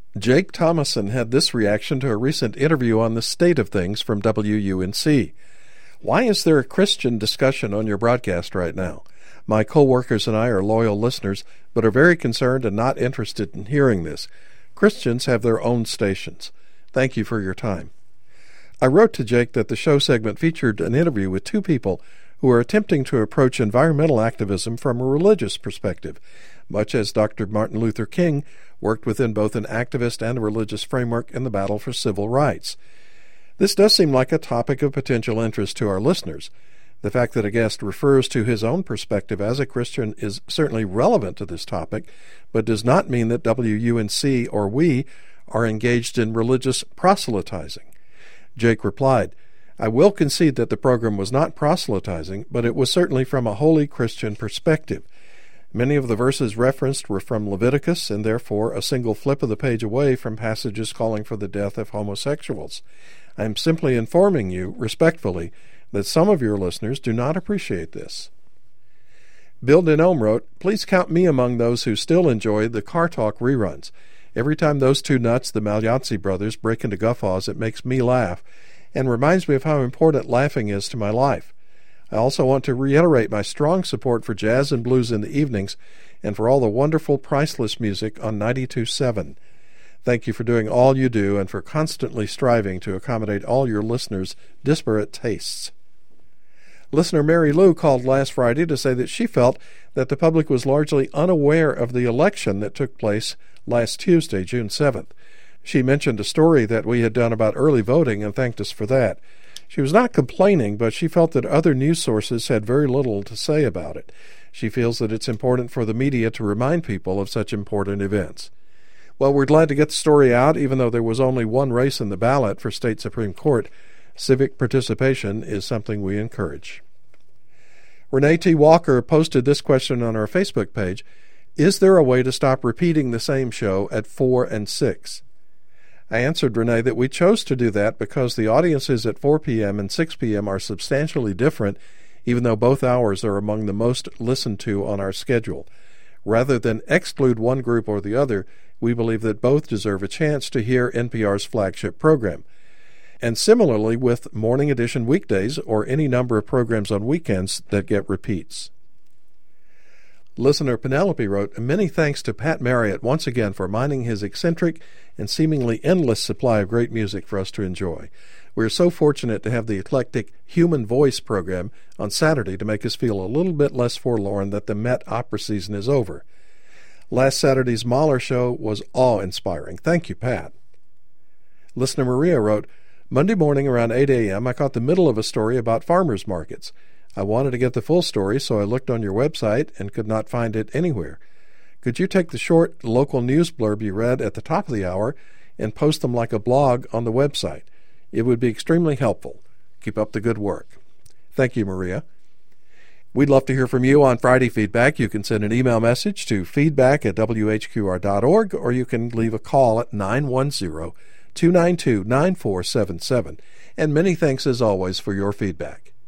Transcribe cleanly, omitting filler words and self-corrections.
Jake Thomason had this reaction to a recent interview on the state of things from WUNC. Why is there a Christian discussion on your broadcast right now? My co-workers and I are loyal listeners, but are very concerned and not interested in hearing this. Christians have their own stations. Thank you for your time. I wrote to Jake that the show segment featured an interview with two people who are attempting to approach environmental activism from a religious perspective, much as Dr. Martin Luther King worked within both an activist and a religious framework in the battle for civil rights. This does seem like a topic of potential interest to our listeners. The fact that a guest refers to his own perspective as a Christian is certainly relevant to this topic, but does not mean that WUNC or we are engaged in religious proselytizing. Jake replied, I will concede that the program was not proselytizing, but it was certainly from a wholly Christian perspective. Many of the verses referenced were from Leviticus, and therefore a single flip of the page away from passages calling for the death of homosexuals. I am simply informing you, respectfully, that some of your listeners do not appreciate this. Bill Denome wrote, Please count me among those who still enjoy the Car Talk reruns. Every time those two nuts, the Magliozzi brothers, break into guffaws, it makes me laugh, and reminds me of how important laughing is to my life. I also want to reiterate my strong support for jazz and blues in the evenings and for all the wonderful, priceless music on 92.7. Thank you for doing all you do and for constantly striving to accommodate all your listeners' disparate tastes. Listener Mary Lou called last Friday to say that she felt that the public was largely unaware of the election that took place last Tuesday, June 7th. She mentioned a story that we had done about early voting and thanked us for that. She was not complaining, but she felt that other news sources had very little to say about it. She feels that it's important for the media to remind people of such important events. Well, we're glad to get the story out, even though there was only one race in the ballot for state Supreme Court. Civic participation is something we encourage. Renee T. Walker posted this question on our Facebook page. Is there a way to stop repeating the same show at 4 and 6? I answered Renee that we chose to do that because the audiences at 4 p.m. and 6 p.m. are substantially different, even though both hours are among the most listened to on our schedule. Rather than exclude one group or the other, we believe that both deserve a chance to hear NPR's flagship program. And similarly with Morning Edition weekdays or any number of programs on weekends that get repeats. Listener Penelope wrote, Many thanks to Pat Marriott once again for mining his eccentric and seemingly endless supply of great music for us to enjoy. We are so fortunate to have the eclectic Human Voice program on Saturday to make us feel a little bit less forlorn that the Met opera season is over. Last Saturday's Mahler show was awe-inspiring. Thank you, Pat. Listener Maria wrote, Monday morning around 8 a.m. I caught the middle of a story about farmers markets. I wanted to get the full story, so I looked on your website and could not find it anywhere. Could you take the short local news blurb you read at the top of the hour and post them like a blog on the website? It would be extremely helpful. Keep up the good work. Thank you, Maria. We'd love to hear from you on Friday Feedback. You can send an email message to feedback@whqr.org, or you can leave a call at 910-292-9477. And many thanks, as always, for your feedback.